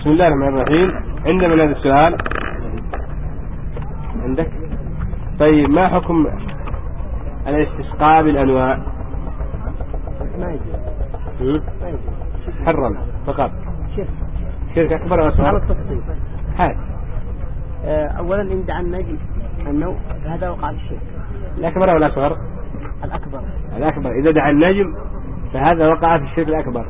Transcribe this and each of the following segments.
بسم الله الرحمن الرحيم. عندنا من هذا السؤال عندك؟ طيب ما حكم الاستسقاء بالأنواع؟ ما يجوز. حرم فقط. شرك أكبر أو أصغر؟ على التفصيل. هذا أولا إن دعا النجم أنه هذا وقع الشرك. الأكبر أو الأصغر؟ الأكبر. الأكبر. إذا دعا النجم فهذا وقع في الشرك الأكبر.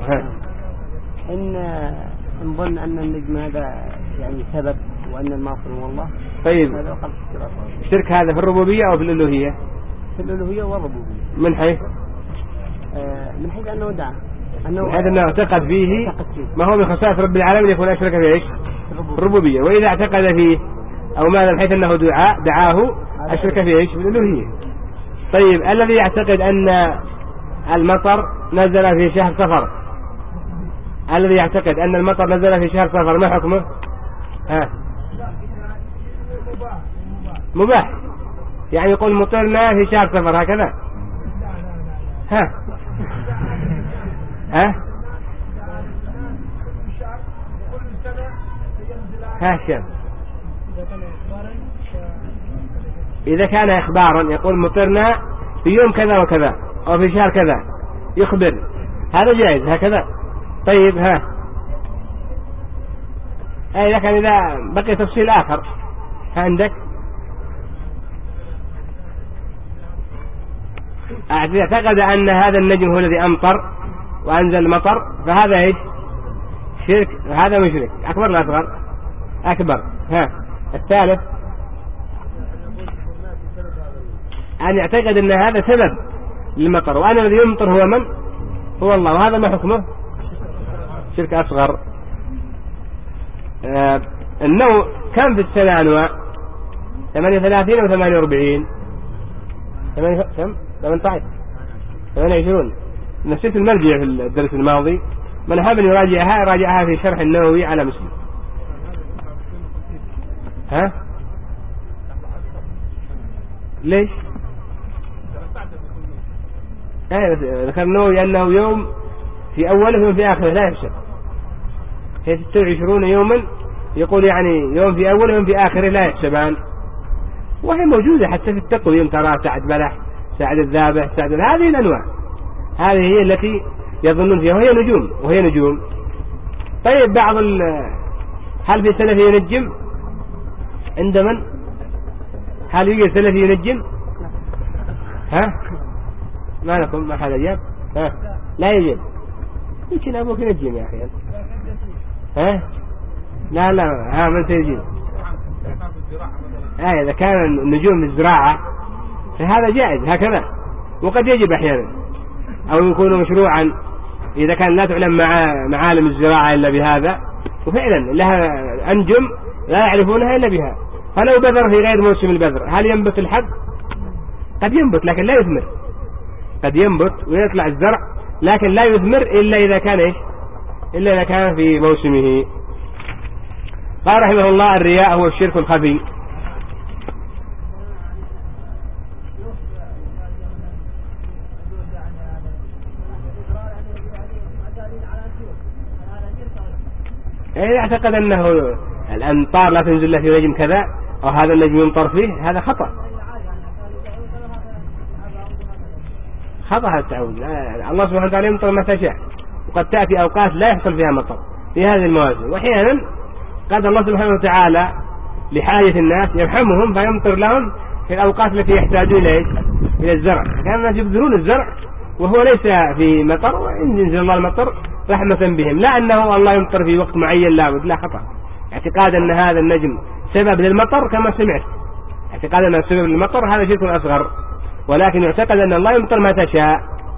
إن ظن أن النجم هذا يعني سبب وأن المعصر هو الله. طيب هذا وقع في الشرك الأكبر. الشرك هذا في الربوبية أو في الألوهية؟ في الألوهية والربوبية. من حيث؟ من حيث أنه دعا. من حيث أنه اعتقد فيه ما هو من خصائص رب العالمين يكون أشرك في إيش؟ الربوبية. وإذا اعتقد فيه أو ماذا من حيث أنه دعاه أشرك في إيش؟ في الألوهية. طيب الذي يعتقد أن المطر نزل في شهر صفر، الذي يعتقد أن المطر نزل في شهر صفر ما حكمه؟ مباح. يعني يقول مطرنا في شهر صفر هكذا. شاب. إذا كان إخبارا يقول مطرنا في يوم كذا وكذا أو في شهر كذا يخبر، هذا جائز هكذا. طيب إذا كان إذا بقي تفصيل آخر عندك اعتقد أن هذا النجم هو الذي أمطر وأنزل المطر فهذا إيش؟ شرك. هذا مشرك أكبر ولا أصغر؟ أكبر. الثالث أن يعتقد أن هذا سبب للمطر وأن الذي يمطر هو من؟ هو الله. وهذا ما حكمه؟ شرك أصغر. النوع كم في السنة أنواع؟ 38 أو 48؟ 18 28. نسيت المرجع في الدرس الماضي، من حاب يراجعها في شرح النووي على مسلم. ليش؟ ذكر النووي أنه يوم في أوله ويوم في آخره لا يحسب. هي 26 يوما يقول يعني يوم في أوله ويوم في آخره لا يحسبان، وهي موجودة حتى في التقويم ترى سعد بلح سعد الذابح سعد. هذه الأنواع هذه هي التي يظنون فيها وهي نجوم. طيب بعض هل في سلفي ينجم عند من؟ هل يوجد سلفي ينجم؟ ما لكم ما حدا جاب؟ لا يجب. يمكن أبوك ينجم يا أخي. لا من سيجيب؟ إذا كان النجوم الزراعة فهذا جائز هكذا، وقد يجب أحيانا أو يكون مشروعا إذا كان لا تعلم معالم الزراعة إلا بهذا، وفعلا لها أنجم لا يعرفونها إلا بها. فلو بذر في غير موسم البذر هل ينبت الحب؟ قد ينبت لكن لا يثمر. قد ينبت ويطلع الزرع لكن لا يثمر إلا إذا كان إيش؟ إلا إذا كان في موسمه. قال رحمه الله: الرياء هو الشرك الخفي. إذا اعتقد أنه الأمطار لا تنزل له في نجم كذا أو هذا النجم يمطر فيه هذا خطأ التعوذ. الله سبحانه وتعالى يمطر ما تشاء، وقد تأتي أوقات لا يحصل فيها مطر في هذه المواسم، وأحيانا قد الله سبحانه وتعالى لحاجة الناس يرحمهم فيمطر لهم في الأوقات التي يحتاجون إلى الزرع. كان الناس يبذلون الزرع وهو ليس في مطر، وإن ينزل الله المطر رحمة بهم، لا أنه الله يمطر في وقت معين لابد، لا خطأ. اعتقاد أن هذا النجم سبب للمطر كما سمعت، اعتقاد أنه سبب للمطر هذا شرك أصغر، ولكن يعتقد أن الله يمطر ما تشاء.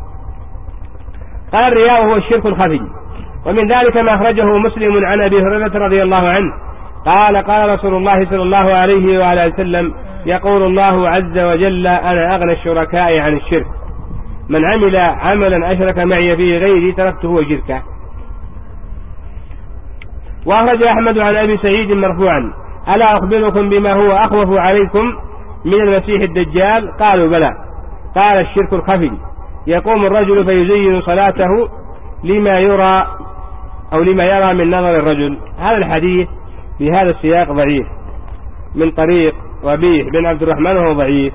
قال: الرياء هو الشرك الخفي. ومن ذلك ما أخرجه مسلم عن أبي هريرة رضي الله عنه قال: قال رسول الله صلى الله عليه وآله وسلم: يقول الله عز وجل: أنا أغنى الشركاء عن الشرك، من عمل عملا أشرك معي فيه غيري تركته وشركه. وأخرج أحمد عن أبي سعيد مرفوعا: ألا أخبركم بما هو أخوف عليكم من المسيح الدجال؟ قالوا: بلى. قال: الشرك الخفي، يقوم الرجل فيزين صلاته لما يرى أو لما يرى من نظر الرجل. هذا الحديث بهذا السياق ضعيف من طريق ربيح بن عبد الرحمن، وهو ضعيف،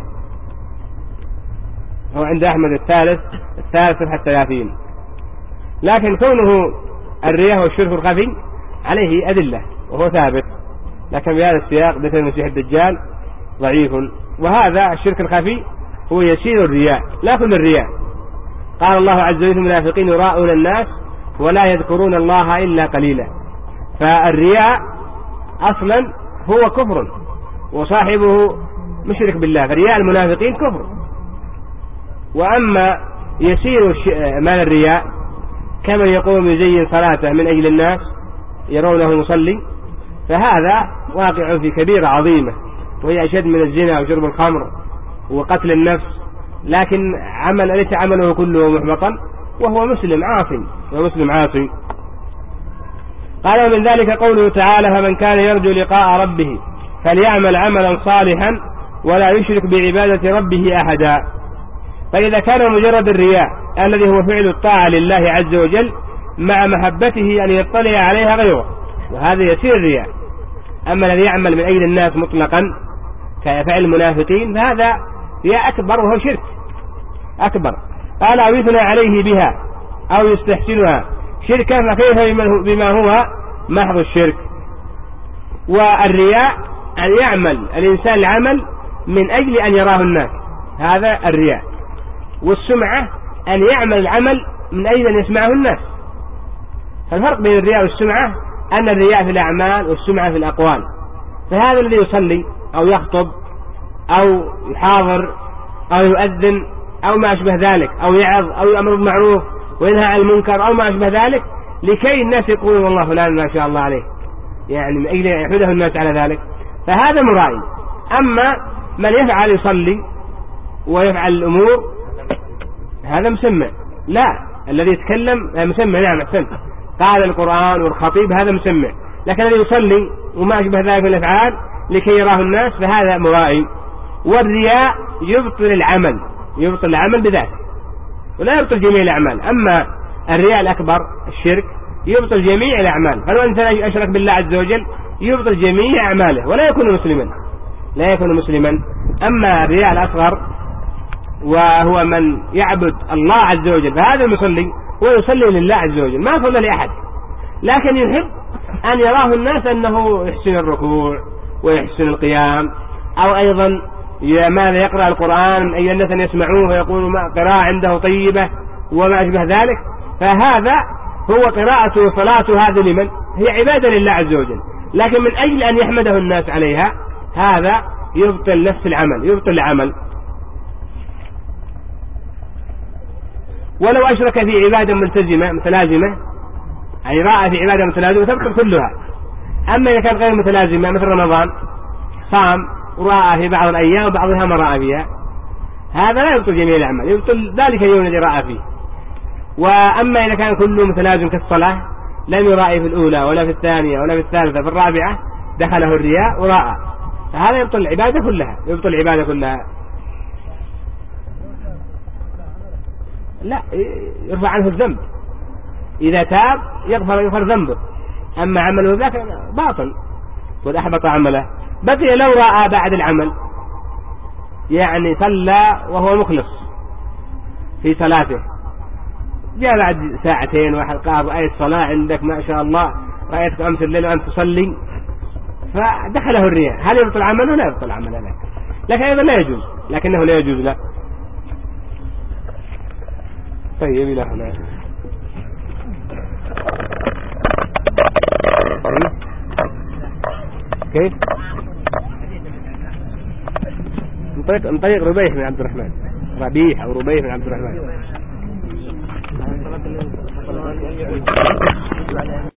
هو عند أحمد الثالث صفحة 30. لكن كونه الرياء والشرك الخفي عليه أدلة وهو ثابت، لكن بهذا السياق ذكر المسيح الدجال ضعيف. وهذا الشرك الخفي هو يسير الرياء لا كل الرياء. قال الله عز وجل: المنافقين يراءون الناس ولا يذكرون الله إلا قليلا. فالرياء أصلا هو كفر وصاحبه مشرك بالله، فرياء المنافقين كفر. وأما يسير مال الرياء كمن يقوم يزين صلاته من أجل الناس يرونه مصلي، فهذا واقع في كبيرة عظيمة، وهي أشد من الزنا وشرب الخمر وقتل النفس، لكن ليس عمله كله محبطا، وهو مسلم عاصي. قال: من ذلك قوله تعالى: فمن كان يرجو لقاء ربه فليعمل عملا صالحا ولا يشرك بعبادة ربه أحدا. فإذا كان مجرد الرياء الذي هو فعل الطاعة لله عز وجل مع محبته أن يطلع عليها غيره، وهذا يسير الرياء. أما الذي يعمل من أجل الناس مطلقا كفعل المنافقين فهذا رياء أكبر، وهو شرك أكبر. قال: أو يثنى عليه بها أو يستحسنها شركا، فكيف بما هو محض الشرك. والرياء أن يعمل الإنسان العمل من أجل أن يراه الناس، هذا الرياء. والسمعة أن يعمل العمل من أجل أن يسمعه الناس. فالفرق بين الرياء والسمعة أن الرياء في الأعمال والسمعة في الأقوال. فهذا الذي يصلي أو يخطب أو يحاضر أو يؤذن أو ما أشبه ذلك، أو يعظ أو يأمر بالمعروف وينهى عن المنكر أو ما أشبه ذلك، لكي الناس يقولوا والله فلان ما شاء الله عليه، يعني من أجل أن يحمده الناس على ذلك، فهذا مرائي. أما من يفعل يصلي ويفعل الأمور هذا مسمع. لا، الذي يتكلم مسمع. نعم، أحسنت، قال القرآن والخطيب هذا مسمع. لكن الذي يصلي وما أشبه ذلك من الأفعال لكي يراه الناس فهذا مرائي. والرياء يبطل العمل بذاته ولا يبطل جميع الأعمال. أما الرياء الأكبر الشرك يبطل جميع الأعمال، فلو أنت أشرك بالله عز وجل يبطل جميع أعماله ولا يكون مسلما. أما الرياء الأصغر وهو من يعبد الله عز وجل، فهذا المصلي هو يصلي لله عز وجل، ما صلى لأحد، لكن يحب أن يراه الناس أنه يحسن الركوع ويحسن القيام، أو أيضا ماذا يقرأ القرآن أي الناس أن يسمعوه ويقولوا قراءة عنده طيبة وما أشبه ذلك. فهذا هو قراءته وصلاته، هذا لمن هي عبادة لله عز وجل، لكن من أجل أن يحمده الناس عليها، هذا يبطل نفس العمل، يبطل العمل. ولو أشرك في عبادة متلازمة، أي راء في عبادة متلازمة تبطل كلها. أما إذا كانت غير متلازمة مثل رمضان صام ورأى في بعض الأيام وبعضها ما رأى فيها، هذا لا يبطل جميع الأعمال، يبطل ذلك اليوم الذي رأى فيه. وأما إذا كان كله متلازم كالصلاة لم يرائي في الأولى ولا في الثانية ولا في الثالثة، في الرابعة دخله الرياء ورأى، فهذا يبطل العبادة كلها. لا، يرفع عنه الذنب، إذا تاب يغفر ذنبه. أما عمله ذاك باطل قد أحبط عمله. بقي لو رأى بعد العمل، يعني صلى وهو مخلص في صلاته، جاء بعد ساعتين واحد قال رأيت صلاة عندك ما شاء الله، رأيتك أمس الليل وأنت تصلي، فدخله الرياء، هل يبطل عمله؟ لا يبطل عمله، لكن أيضا لكنه لا يجوز له. طيب إلى هنا كيف من طريق ربيح بن عبد الرحمن، ربيح أو ربيح بن عبد الرحمن.